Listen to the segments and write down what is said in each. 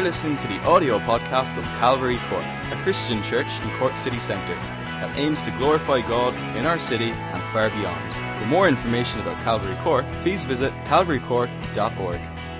You're listening to the audio podcast of Calvary Cork, a Christian church in Cork City Centre that aims to glorify God in our city and far beyond. For more information about Calvary Cork, please visit calvarycork.org.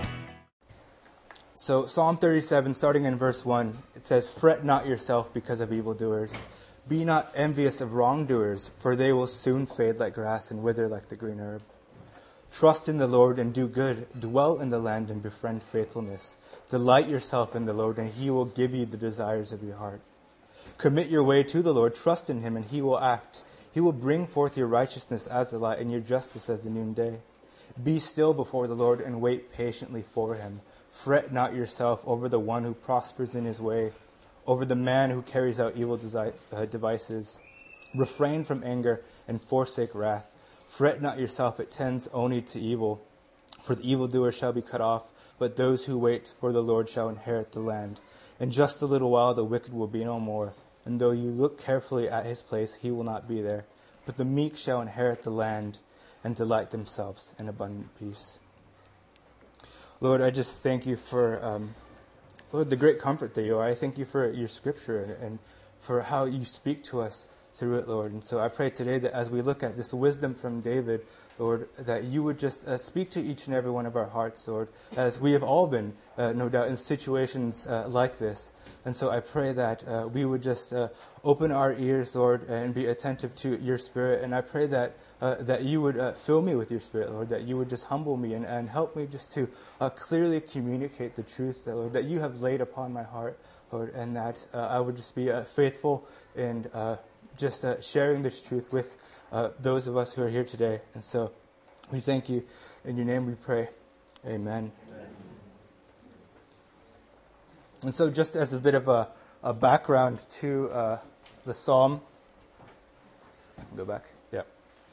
So Psalm 37, starting in verse 1, it says, "Fret not yourself because of evildoers. Be not envious of wrongdoers, for they will soon fade like grass and wither like the green herb. Trust in the Lord and do good. Dwell in the land and befriend faithfulness. Delight yourself in the Lord, and he will give you the desires of your heart. Commit your way to the Lord. Trust in him, and he will act. He will bring forth your righteousness as the light and your justice as the noonday. Be still before the Lord and wait patiently for him. Fret not yourself over the one who prospers in his way, over the man who carries out evil devices. Refrain from anger and forsake wrath. Fret not yourself, it tends only to evil. For the evildoer shall be cut off, but those who wait for the Lord shall inherit the land. In just a little while the wicked will be no more, and though you look carefully at his place, he will not be there. But the meek shall inherit the land and delight themselves in abundant peace." Lord, I just thank you for, Lord, the great comfort that you are. I thank you for your scripture and for how you speak to us through it, Lord. And so I pray today that as we look at this wisdom from David, Lord, that you would just speak to each and every one of our hearts, Lord, as we have all been, no doubt, in situations like this. And so I pray that we would just open our ears, Lord, and be attentive to your Spirit. And I pray that that you would fill me with your Spirit, Lord, that you would just humble me and help me just to clearly communicate the truths that, Lord, that you have laid upon my heart, Lord, and that I would just be faithful and just sharing this truth with those of us who are here today. And so we thank you. In your name we pray. Amen. And so just as a bit of a background to the psalm, go back. Yeah.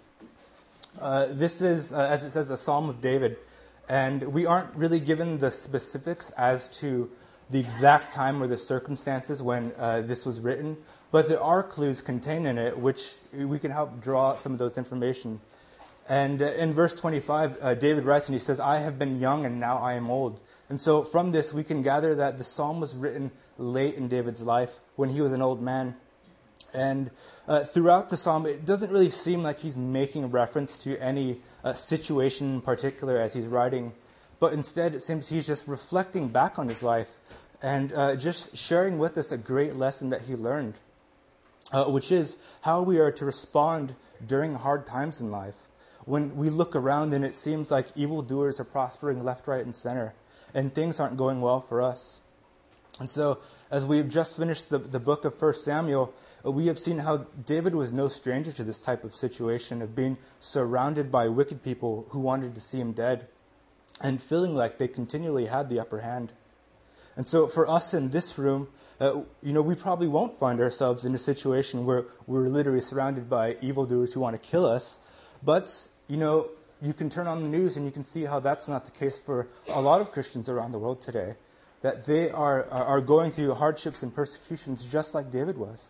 This is, as it says, a psalm of David. And we aren't really given the specifics as to the exact time or the circumstances when this was written. But there are clues contained in it which we can help draw some of those information. And in verse 25, David writes and he says, "I have been young and now I am old." And so from this we can gather that the psalm was written late in David's life when he was an old man. And throughout the psalm, it doesn't really seem like he's making reference to any situation in particular as he's writing. But instead it seems he's just reflecting back on his life and just sharing with us a great lesson that he learned. Which is how we are to respond during hard times in life. When we look around and it seems like evildoers are prospering left, right, and center, and things aren't going well for us. And so, as we've just finished the book of 1 Samuel, we have seen how David was no stranger to this type of situation of being surrounded by wicked people who wanted to see him dead, and feeling like they continually had the upper hand. And so for us in this room, we probably won't find ourselves in a situation where we're literally surrounded by evildoers who want to kill us. But, you can turn on the news and you can see how that's not the case for a lot of Christians around the world today. That they are going through hardships and persecutions just like David was.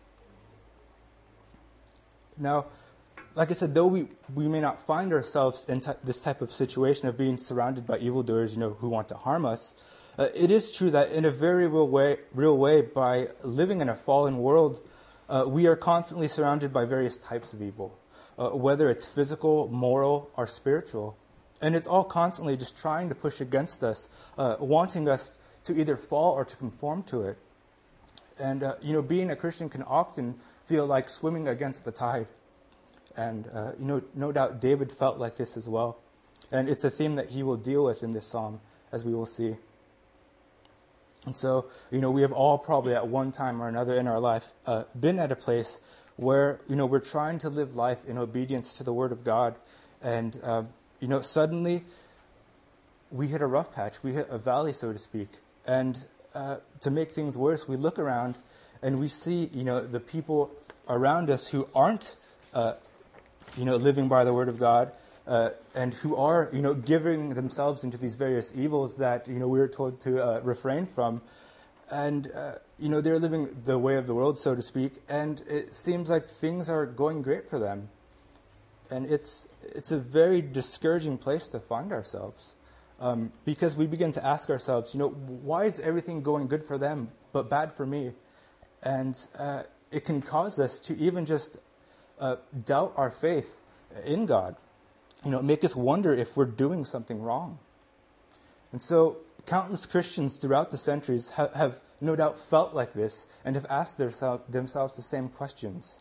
Now, like I said, though we may not find ourselves in this type of situation of being surrounded by evildoers, who want to harm us, it is true that in a very real way, by living in a fallen world, we are constantly surrounded by various types of evil, whether it's physical, moral, or spiritual. And it's all constantly just trying to push against us, wanting us to either fall or to conform to it. And, being a Christian can often feel like swimming against the tide. And, no doubt David felt like this as well. And it's a theme that he will deal with in this psalm, as we will see. And so, we have all probably at one time or another in our life been at a place where, we're trying to live life in obedience to the Word of God. And, suddenly we hit a rough patch. We hit a valley, so to speak. And to make things worse, we look around and we see, the people around us who aren't, living by the Word of God, and who are, giving themselves into these various evils that, we were told to refrain from. And, they're living the way of the world, so to speak, and it seems like things are going great for them. And it's a very discouraging place to find ourselves. because we begin to ask ourselves, why is everything going good for them but bad for me? And it can cause us to even just doubt our faith in God. Make us wonder if we're doing something wrong. And so countless Christians throughout the centuries have no doubt felt like this and have asked themselves the same questions.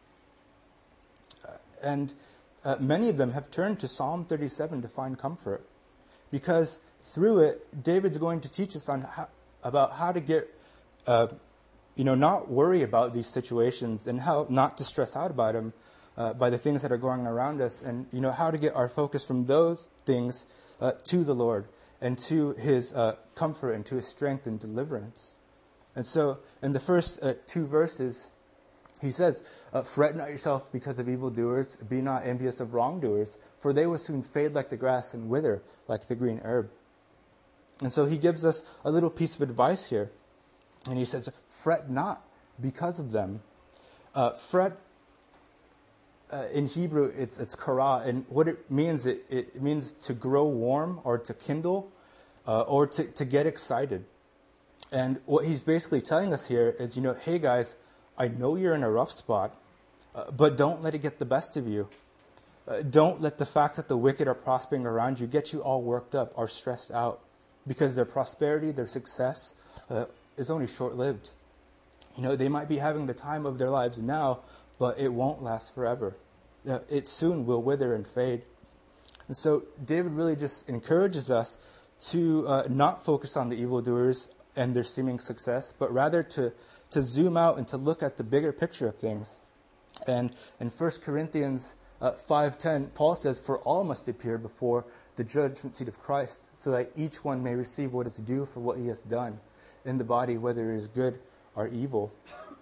And many of them have turned to Psalm 37 to find comfort, because through it, David's going to teach us about how to get, not worry about these situations and how not to stress out about them by the things that are going around us, and how to get our focus from those things to the Lord and to His comfort and to His strength and deliverance. And so, in the first 2 verses, he says, "Fret not yourself because of evildoers, be not envious of wrongdoers, for they will soon fade like the grass and wither like the green herb." And so he gives us a little piece of advice here. And he says, fret not because of them. Fret, in Hebrew, it's kara, and what it means, it means to grow warm or to kindle or to get excited. And what he's basically telling us here is, hey guys, I know you're in a rough spot, but don't let it get the best of you. Don't let the fact that the wicked are prospering around you get you all worked up or stressed out, because their prosperity, their success is only short-lived. They might be having the time of their lives now, but it won't last forever. It soon will wither and fade. And so David really just encourages us to not focus on the evildoers and their seeming success, but rather to zoom out and to look at the bigger picture of things. And in 1 Corinthians 5:10, Paul says, "For all must appear before the judgment seat of Christ, so that each one may receive what is due for what he has done in the body, whether it is good or evil."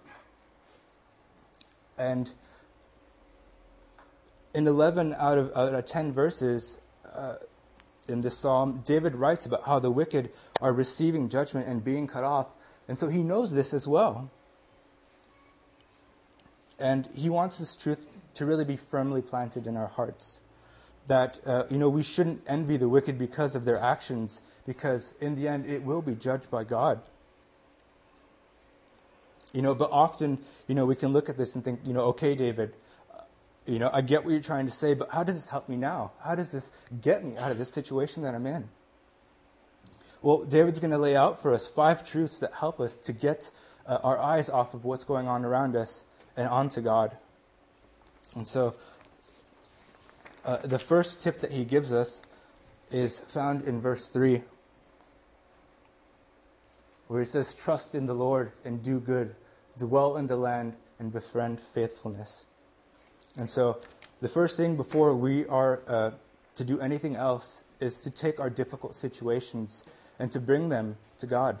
And in 11 out of 10 verses in this psalm, David writes about how the wicked are receiving judgment and being cut off. And so he knows this as well. And he wants this truth to really be firmly planted in our hearts. That, we shouldn't envy the wicked because of their actions, because in the end it will be judged by God. But often, we can look at this and think, okay, David, I get what you're trying to say, but how does this help me now? How does this get me out of this situation that I'm in? Well, David's going to lay out for us 5 truths that help us to get our eyes off of what's going on around us and onto God. And so, the first tip that he gives us is found in verse 3, where he says, "Trust in the Lord and do good, dwell in the land and befriend faithfulness." And so, the first thing before we are to do anything else is to take our difficult situations and to bring them to God.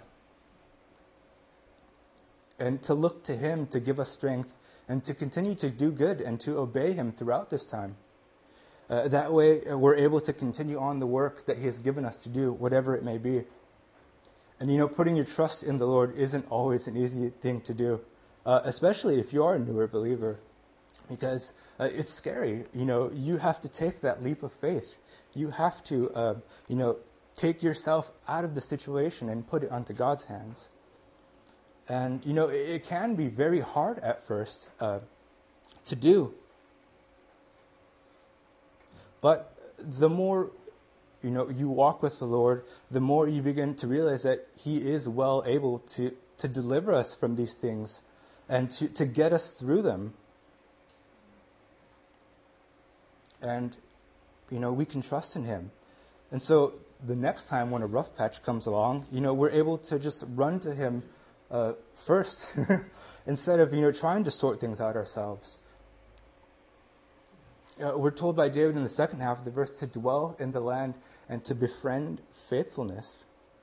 And to look to Him to give us strength and to continue to do good and to obey Him throughout this time. That way, we're able to continue on the work that He has given us to do, whatever it may be. And putting your trust in the Lord isn't always an easy thing to do, especially if you are a newer believer, because it's scary. You have to take that leap of faith. You have to, take yourself out of the situation and put it onto God's hands. And, it can be very hard at first to do. But the more, you walk with the Lord, the more you begin to realize that He is well able to deliver us from these things and to get us through them. And, we can trust in Him. And so the next time when a rough patch comes along, we're able to just run to Him first instead of, trying to sort things out ourselves. We're told by David in the second half of the verse to dwell in the land and to befriend faithfulness.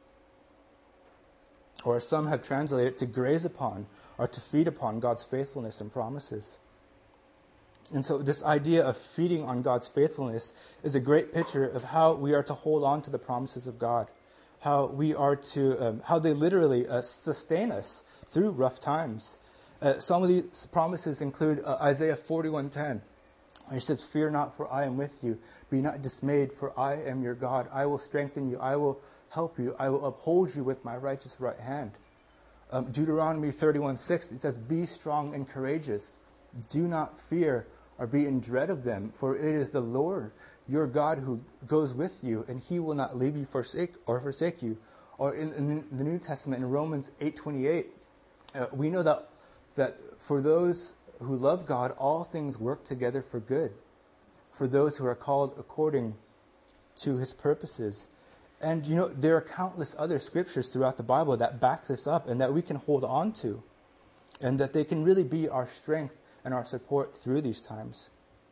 Or some have translated to graze upon or to feed upon God's faithfulness and promises. And so this idea of feeding on God's faithfulness is a great picture of how we are to hold on to the promises of God. How we are to, how they literally sustain us through rough times. Some of these promises include Isaiah 41:10, He says, "Fear not, for I am with you. Be not dismayed, for I am your God. I will strengthen you. I will help you. I will uphold you with my righteous right hand." Deuteronomy 31:6, it says, "Be strong and courageous. Do not fear or be in dread of them, for it is the Lord your God who goes with you, and he will not leave you forsake you." Or in the New Testament, in Romans 8:28, we know that for those who love God, all things work together for good, for those who are called according to his purposes. And there are countless other scriptures throughout the Bible that back this up and that we can hold on to, and that they can really be our strength and our support through these times.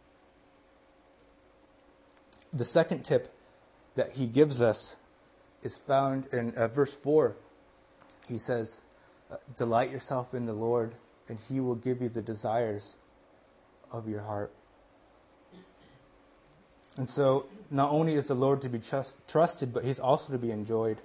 The second tip that he gives us is found in verse 4. He says, "Delight yourself in the Lord, and he will give you the desires of your heart." And so, not only is the Lord to be trusted, but he's also to be enjoyed.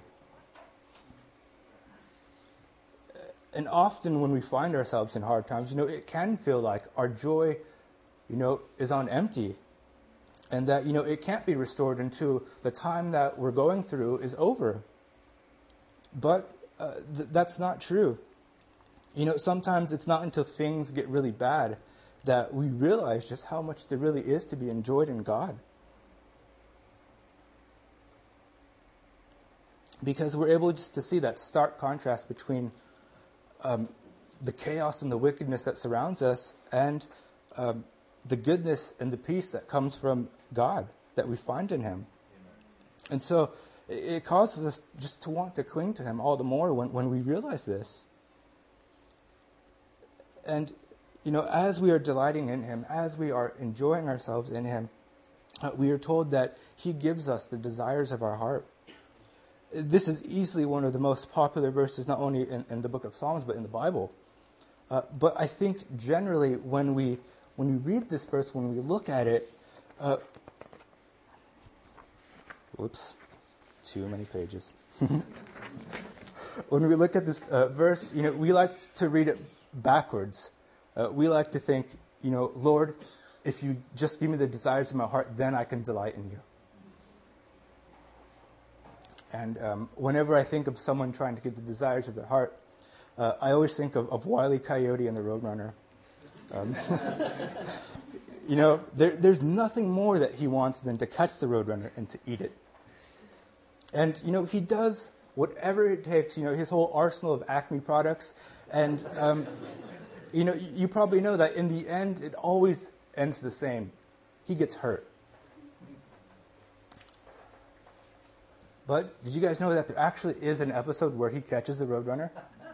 And often when we find ourselves in hard times, it can feel like our joy, is on empty. And that, it can't be restored until the time that we're going through is over. But that's not true. Sometimes it's not until things get really bad that we realize just how much there really is to be enjoyed in God. Because we're able just to see that stark contrast between the chaos and the wickedness that surrounds us and the goodness and the peace that comes from God that we find in him. And so it causes us just to want to cling to him all the more when we realize this. And, as we are delighting in him, as we are enjoying ourselves in him, we are told that he gives us the desires of our heart. This is easily one of the most popular verses, not only in the book of Psalms, but in the Bible. But I think generally when we read this verse, when we look at it, whoops, too many pages. When we look at this verse, we like to read it backwards. We like to think, Lord, if you just give me the desires of my heart, then I can delight in you. And whenever I think of someone trying to get the desires of their heart, I always think of Wile E. Coyote and the Roadrunner. There's nothing more that he wants than to catch the Roadrunner and to eat it. And, he does whatever it takes, his whole arsenal of Acme products. And, you probably know that in the end, it always ends the same. He gets hurt. But did you guys know that there actually is an episode where he catches the Roadrunner?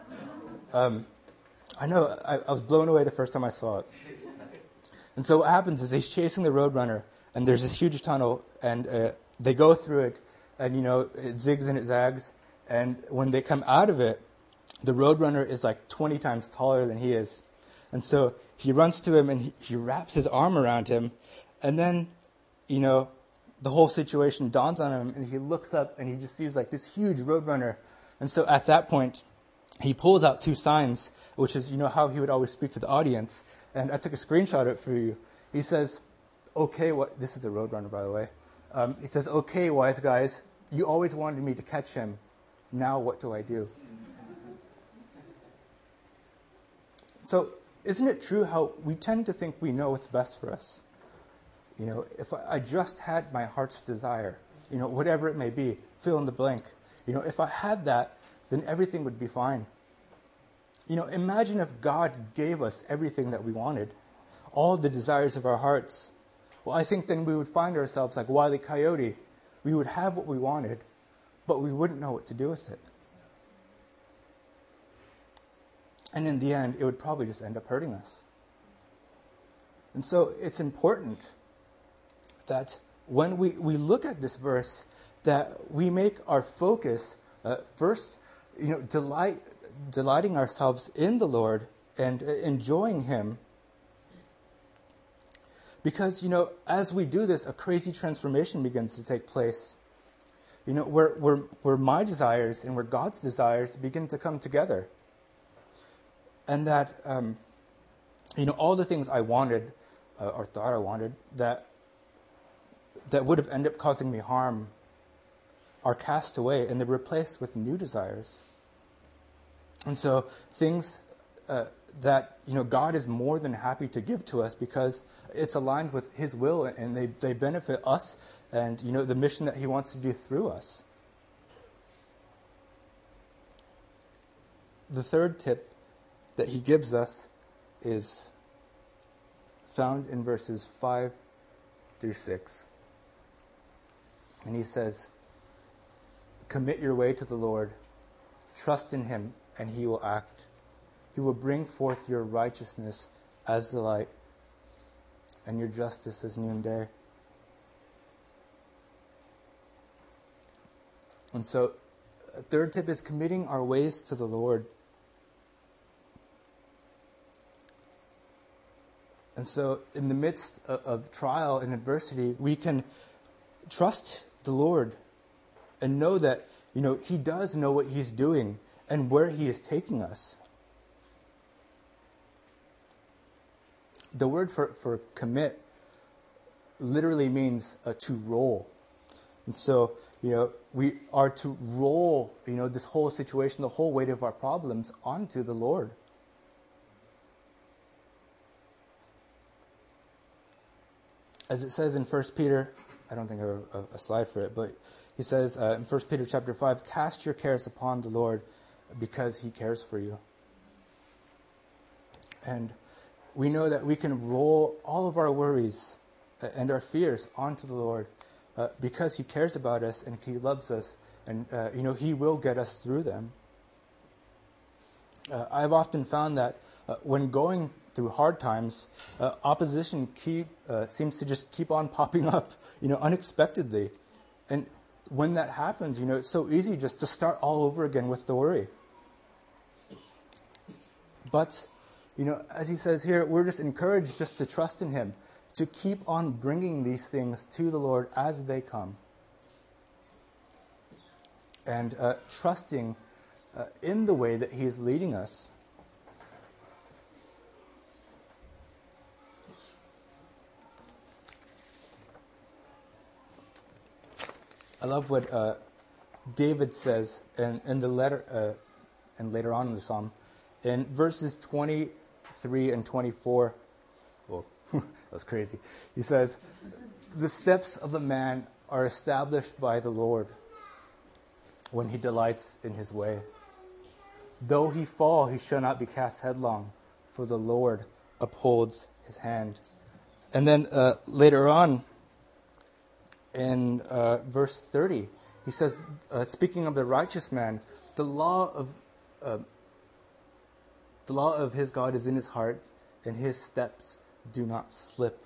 I know, I was blown away the first time I saw it. And so what happens is he's chasing the Roadrunner, and there's this huge tunnel, and they go through it, and, it zigs and it zags. And when they come out of it, the Roadrunner is like 20 times taller than he is. And so he runs to him, and he wraps his arm around him, and then, the whole situation dawns on him, and he looks up, and he just sees like this huge Roadrunner. And so at that point, he pulls out two signs, which is, how he would always speak to the audience. And I took a screenshot of it for you. He says, "Okay, this is the Roadrunner, by the way. He says, 'Okay, wise guys, you always wanted me to catch him. Now what do I do?'" So isn't it true how we tend to think we know what's best for us? If I just had my heart's desire, whatever it may be, fill in the blank. If I had that, then everything would be fine. Imagine if God gave us everything that we wanted, all the desires of our hearts. Well, I think then we would find ourselves like Wile E. Coyote. We would have what we wanted, but we wouldn't know what to do with it. And in the end, it would probably just end up hurting us. And so it's important that when we look at this verse, that we make our focus first, delighting ourselves in the Lord and enjoying him. Because, as we do this, a crazy transformation begins to take place. Where my desires and where God's desires begin to come together. And that, all the things I wanted, or thought I wanted, that would have ended up causing me harm are cast away and they're replaced with new desires. And so things that God is more than happy to give to us because it's aligned with His will and they benefit us and the mission that He wants to do through us. The third tip that He gives us is found in verses 5 through 6. And He says, "Commit your way to the Lord, trust in Him, and He will act. He will bring forth your righteousness as the light, and your justice as noonday." And so, a third tip is committing our ways to the Lord. And so, in the midst of trial and adversity, we can trust the Lord and know that, He does know what He's doing and where He is taking us. The word for commit literally means to roll. And so, we are to roll, this whole situation, the whole weight of our problems onto the Lord. As it says in 1 Peter, I don't think I have a slide for it, but he says in 1 Peter chapter 5, "Cast your cares upon the Lord because He cares for you." And we know that we can roll all of our worries and our fears onto the Lord because He cares about us and He loves us and, He will get us through them. I've often found that when going through hard times, opposition seems to just keep on popping up, unexpectedly. And when that happens, it's so easy just to start all over again with the worry. But, as he says here, we're just encouraged just to trust in Him, to keep on bringing these things to the Lord as they come. And trusting in the way that He is leading us. I love what David says in the letter, and later on in the psalm, in verses 23 and 24. Whoa, that was crazy. He says, "The steps of a man are established by the Lord when he delights in his way. Though he fall, he shall not be cast headlong, for the Lord upholds his hand." And then later on, in verse 30, he says, speaking of the righteous man, the law of his God is in his heart, and his steps do not slip.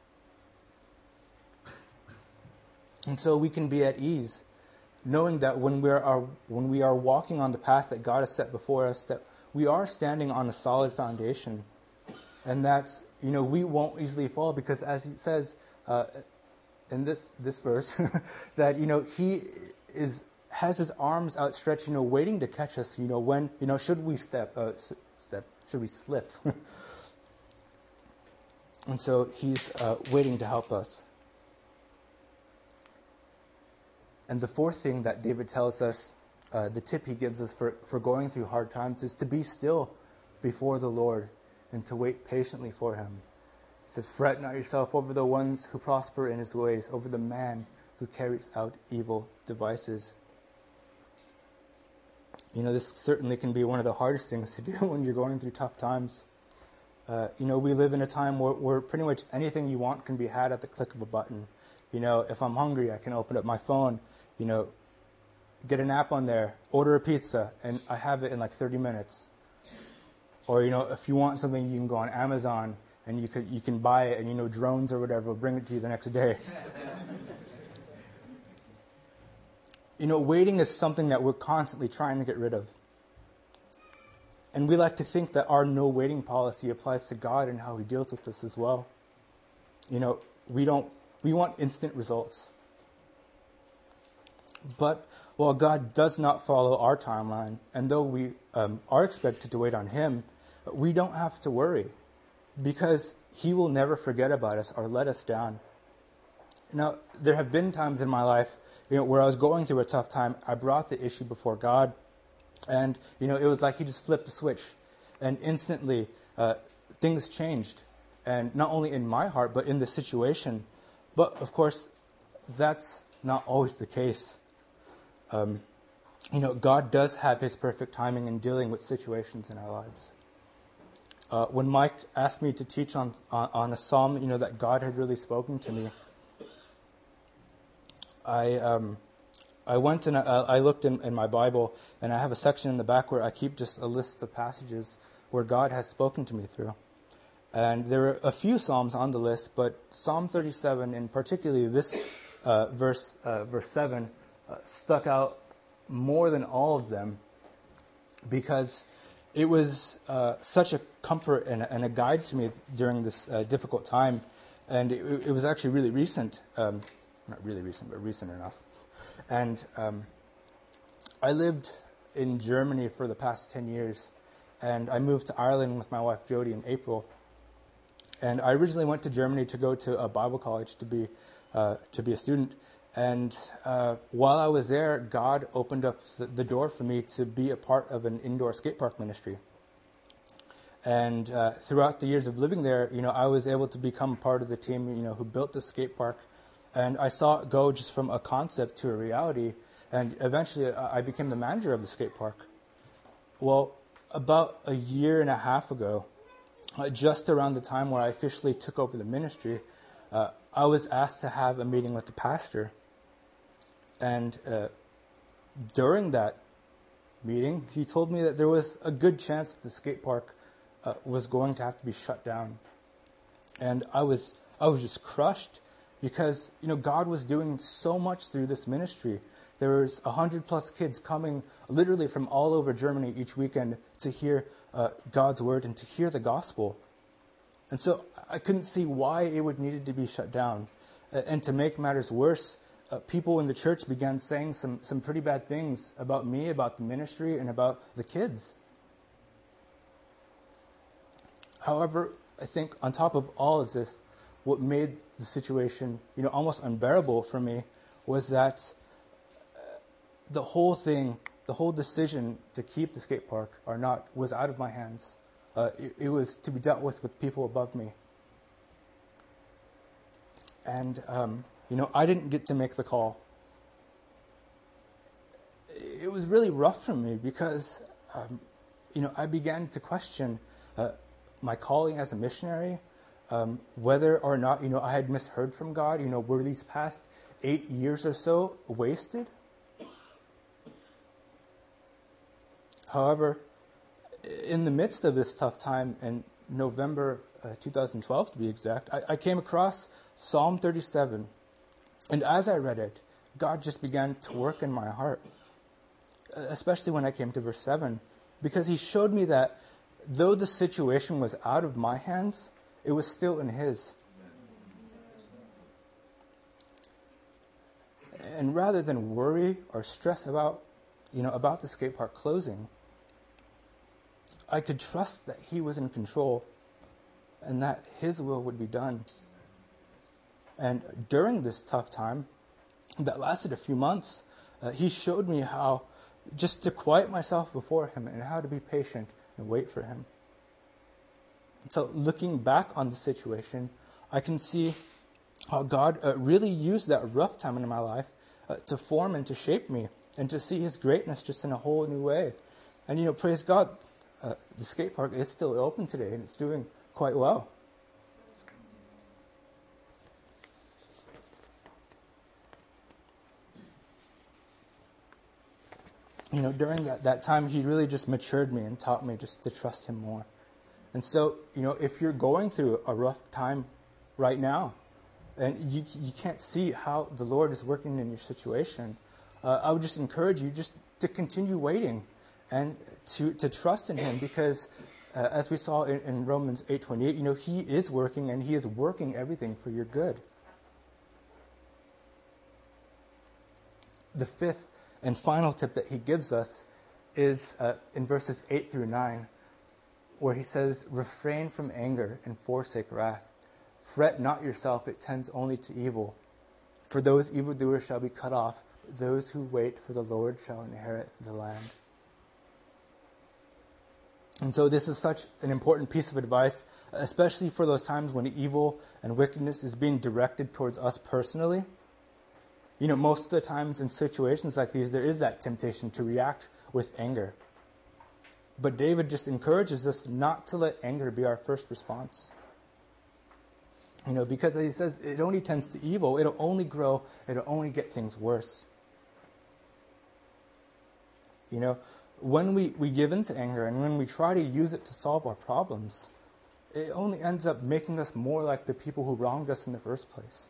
And so we can be at ease, knowing that when we are walking on the path that God has set before us, that we are standing on a solid foundation, and that we won't easily fall, because as he says in this verse, that He has His arms outstretched, waiting to catch us. When should we should we slip? And so He's waiting to help us. And the fourth thing that David tells us, the tip he gives us for going through hard times, is to be still before the Lord and to wait patiently for Him. It says, "Fret not yourself over the ones who prosper in his ways, over the man who carries out evil devices." This certainly can be one of the hardest things to do when you're going through tough times. We live in a time where pretty much anything you want can be had at the click of a button. If I'm hungry, I can open up my phone, get an app on there, order a pizza, and I have it in like 30 minutes. Or, if you want something, you can go on Amazon and you can buy it, and drones or whatever will bring it to you the next day. Waiting is something that we're constantly trying to get rid of. And we like to think that our no waiting policy applies to God and how He deals with us as well. We want instant results. But while God does not follow our timeline, and though we are expected to wait on Him, we don't have to worry, because He will never forget about us or let us down. Now, there have been times in my life, where I was going through a tough time. I brought the issue before God, and, it was like he just flipped a switch, and instantly things changed. And not only in my heart, but in the situation. But, of course, that's not always the case. God does have his perfect timing in dealing with situations in our lives. When Mike asked me to teach on a psalm, that God had really spoken to me, I went and I looked in my Bible, and I have a section in the back where I keep just a list of passages where God has spoken to me through. And there are a few psalms on the list, but Psalm 37, and particularly this verse 7, stuck out more than all of them, because it was such a comfort and a guide to me during this difficult time. And it was actually really recent. Not really recent, but recent enough. And I lived in Germany for the past 10 years, and I moved to Ireland with my wife Jody in April. And I originally went to Germany to go to a Bible college to be a student. And while I was there, God opened up the door for me to be a part of an indoor skate park ministry. And throughout the years of living there, I was able to become part of the team, who built the skate park. And I saw it go just from a concept to a reality. And eventually I became the manager of the skate park. Well, about a year and a half ago, just around the time where I officially took over the ministry, I was asked to have a meeting with the pastor. And during that meeting, he told me that there was a good chance the skate park was going to have to be shut down. And I was just crushed, because God was doing so much through this ministry. There was 100+ kids coming literally from all over Germany each weekend to hear God's word and to hear the gospel. And so I couldn't see why it would need to be shut down. And to make matters worse, people in the church began saying some pretty bad things about me, about the ministry, and about the kids. However, I think on top of all of this, what made the situation, almost unbearable for me was that the whole decision to keep the skate park or not was out of my hands. It was to be dealt with people above me. And, I didn't get to make the call. It was really rough for me because, I began to question my calling as a missionary, whether or not, I had misheard from God. Were these past 8 years or so wasted? However, in the midst of this tough time, in November 2012 to be exact, I came across Psalm 37. And as I read it, God just began to work in my heart, especially when I came to verse 7, because he showed me that though the situation was out of my hands, it was still in his. And rather than worry or stress about the skate park closing, I could trust that he was in control and that his will would be done. And during this tough time that lasted a few months, he showed me how just to quiet myself before him and how to be patient and wait for him. So looking back on the situation, I can see how God really used that rough time in my life to form and to shape me and to see his greatness just in a whole new way. And, praise God, the skate park is still open today and it's doing quite well. During that time, he really just matured me and taught me just to trust him more. And so, if you're going through a rough time right now, and you can't see how the Lord is working in your situation, I would just encourage you just to continue waiting and to trust in him, because as we saw in Romans 8:28, he is working and he is working everything for your good. The fifth and final tip that he gives us is in verses 8 through 9, where he says, refrain from anger and forsake wrath. Fret not yourself, it tends only to evil. For those evildoers shall be cut off, but those who wait for the Lord shall inherit the land. And so this is such an important piece of advice, especially for those times when evil and wickedness is being directed towards us personally. Most of the times in situations like these, there is that temptation to react with anger. But David just encourages us not to let anger be our first response. Because he says it only tends to evil. It'll only grow. It'll only get things worse. When we give in to anger and when we try to use it to solve our problems, it only ends up making us more like the people who wronged us in the first place.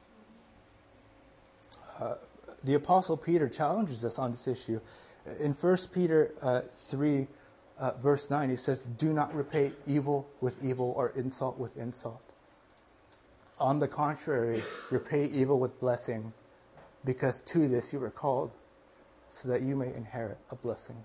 The Apostle Peter challenges us on this issue. In 1 Peter 3, verse 9, he says, "Do not repay evil with evil or insult with insult. On the contrary, repay evil with blessing, because to this you were called, so that you may inherit a blessing."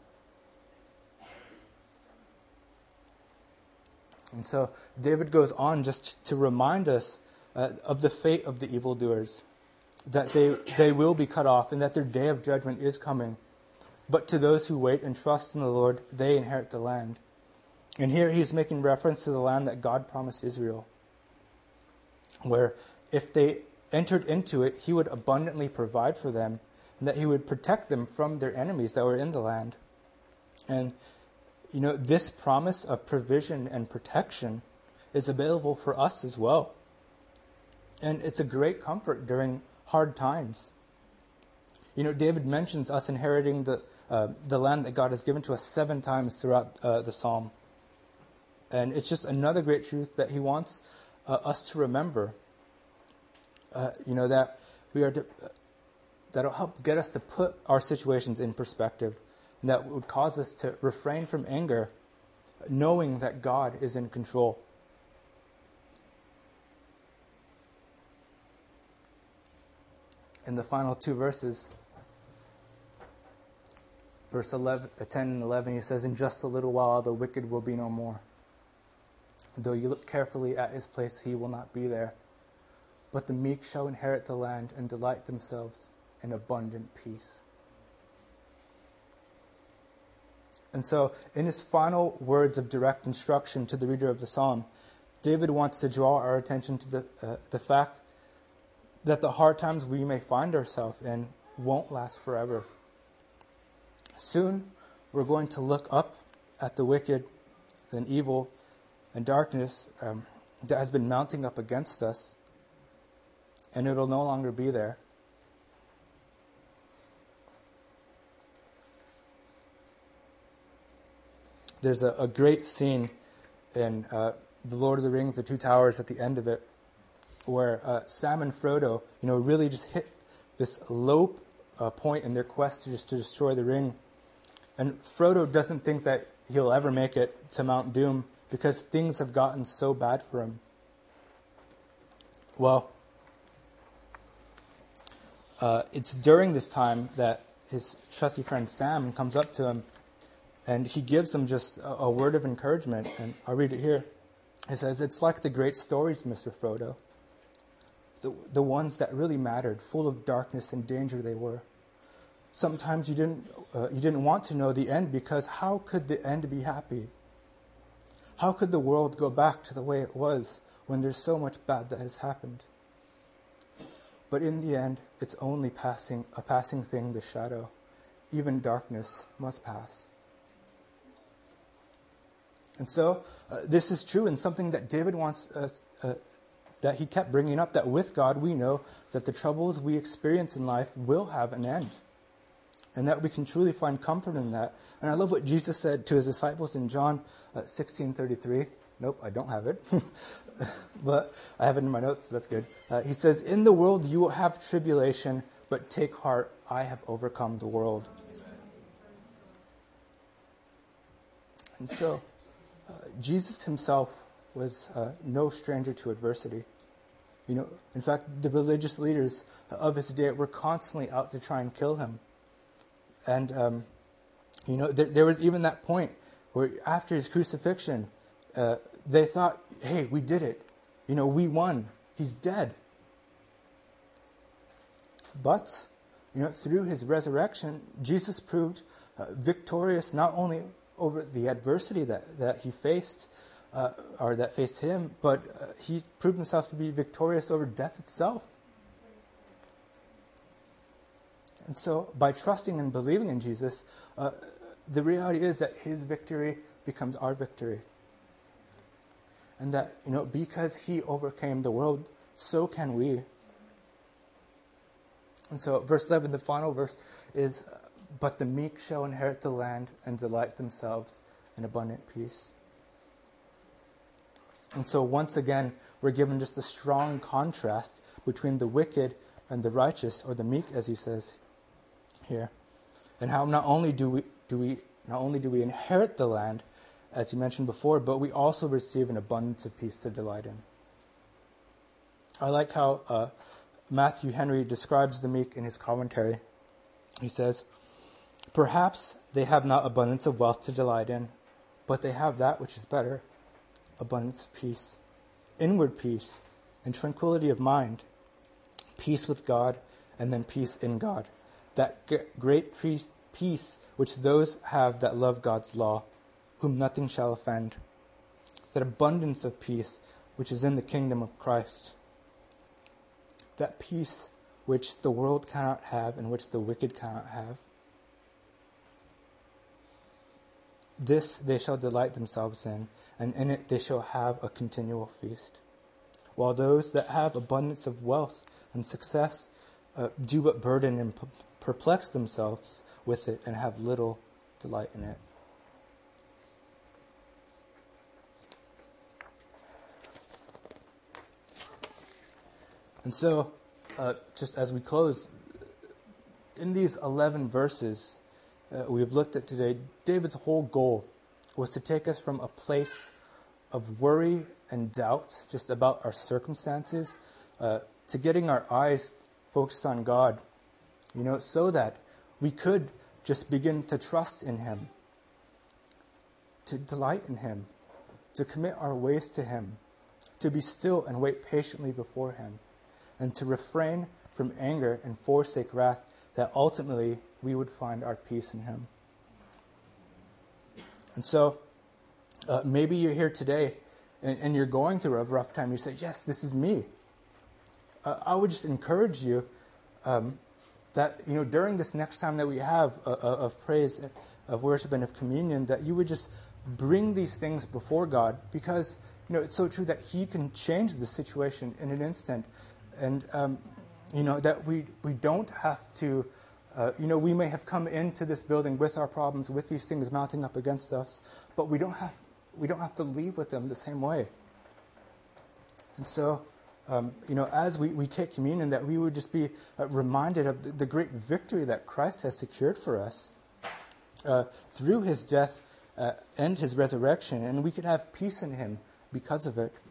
And so David goes on just to remind us of the fate of the evildoers, that they will be cut off and that their day of judgment is coming. But to those who wait and trust in the Lord, they inherit the land. And here he's making reference to the land that God promised Israel, where if they entered into it, he would abundantly provide for them, and that he would protect them from their enemies that were in the land. And, this promise of provision and protection is available for us as well. And it's a great comfort during hard times. David mentions us inheriting the land that God has given to us 7 times throughout the psalm. And it's just another great truth that he wants us to remember. That we are that'll help get us to put our situations in perspective, and that would cause us to refrain from anger, knowing that God is in control. In the final 2 verses, verse 10 and 11, he says, "In just a little while the wicked will be no more. Though you look carefully at his place, he will not be there. But the meek shall inherit the land and delight themselves in abundant peace." And so, in his final words of direct instruction to the reader of the psalm, David wants to draw our attention to the fact that the hard times we may find ourselves in won't last forever. Soon, we're going to look up at the wicked and evil and darkness that has been mounting up against us, and it'll no longer be there. There's a great scene in The Lord of the Rings, The Two Towers, at the end of it, where Sam and Frodo, really just hit this low point in their quest to destroy the ring. And Frodo doesn't think that he'll ever make it to Mount Doom because things have gotten so bad for him. Well, it's during this time that his trusty friend Sam comes up to him, and he gives him just a word of encouragement, and I'll read it here. He says, "It's like the great stories, Mr. Frodo. The ones that really mattered, full of darkness and danger they were. Sometimes you didn't want to know the end, because how could the end be happy? How could the world go back to the way it was when there's so much bad that has happened? But in the end, it's only a passing thing, the shadow. Even darkness must pass." And so, this is true, and something that David wants us, that he kept bringing up, that with God we know that the troubles we experience in life will have an end, and that we can truly find comfort in that. And I love what Jesus said to his disciples in John 16:33. Nope, I don't have it, but I have it in my notes, so that's good. He says, "In the world you will have tribulation, but take heart, I have overcome the world." And so, Jesus himself was no stranger to adversity. In fact, the religious leaders of his day were constantly out to try and kill him. And, there was even that point where after his crucifixion, they thought, hey, we did it. We won. He's dead. But, through his resurrection, Jesus proved victorious not only over the adversity that he faced, or that faced him, but he proved himself to be victorious over death itself. And so, by trusting and believing in Jesus, the reality is that his victory becomes our victory. And that, because he overcame the world, so can we. And so, verse 11, the final verse is, "But the meek shall inherit the land and delight themselves in abundant peace." And so, once again, we're given just a strong contrast between the wicked and the righteous, or the meek, as he says here, and how not only do we inherit the land, as he mentioned before, but we also receive an abundance of peace to delight in. I like how Matthew Henry describes the meek in his commentary. He says, "Perhaps they have not abundance of wealth to delight in, but they have that which is better, abundance of peace, inward peace, and tranquility of mind, peace with God, and then peace in God. That great peace which those have that love God's law, whom nothing shall offend. That abundance of peace which is in the kingdom of Christ. That peace which the world cannot have and which the wicked cannot have. This they shall delight themselves in, and in it they shall have a continual feast. While those that have abundance of wealth and success do but burden and perplex themselves with it and have little delight in it." And so, just as we close, in these 11 verses we have looked at today, David's whole goal was to take us from a place of worry and doubt just about our circumstances to getting our eyes focused on God, so that we could just begin to trust in him, to delight in him, to commit our ways to him, to be still and wait patiently before him, and to refrain from anger and forsake wrath, that ultimately we would find our peace in him. And so, maybe you're here today and you're going through a rough time. You say, "Yes, this is me." I would just encourage you that, during this next time that we have of praise, of worship, and of communion, that you would just bring these things before God, because, it's so true that he can change the situation in an instant. And, that we don't have to, we may have come into this building with our problems, with these things mounting up against us, but we don't have to leave with them the same way. And so, as we take communion, that we would just be reminded of the great victory that Christ has secured for us through his death and his resurrection, and we could have peace in him because of it.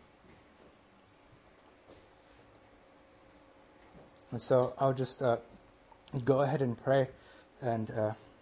And so I'll just go ahead and pray. And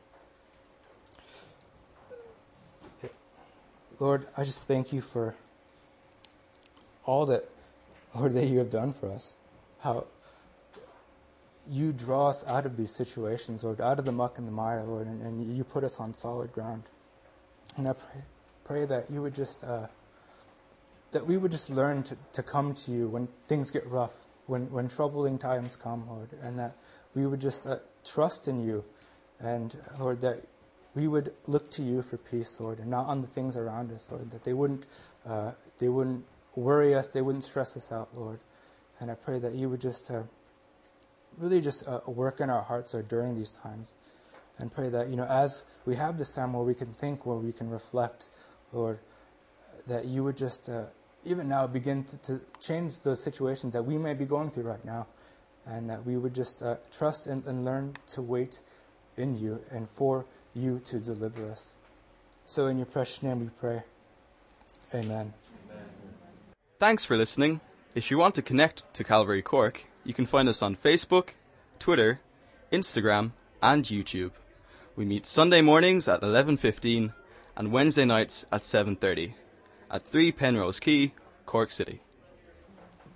Lord, I just thank you for all that, Lord, that you have done for us. How you draw us out of these situations, Lord, out of the muck and the mire, Lord, and you put us on solid ground. And I pray that you would just, that we would just learn to come to you when things get rough, when troubling times come, Lord, and that we would just trust in you, and, Lord, that we would look to you for peace, Lord, and not on the things around us, Lord, that they wouldn't worry us, they wouldn't stress us out, Lord. And I pray that you would just really just work in our hearts, Lord, during these times, and pray that, as we have this time where we can think, where we can reflect, Lord, that you would just even now begin to change those situations that we may be going through right now, and that we would just trust and learn to wait in you and for you to deliver us. So in your precious name we pray. Amen. Thanks for listening. If you want to connect to Calvary Cork, you can find us on Facebook, Twitter, Instagram, and YouTube. We meet Sunday mornings at 11:15 and Wednesday nights at 7:30 at 3 Penrose Quay, Cork City.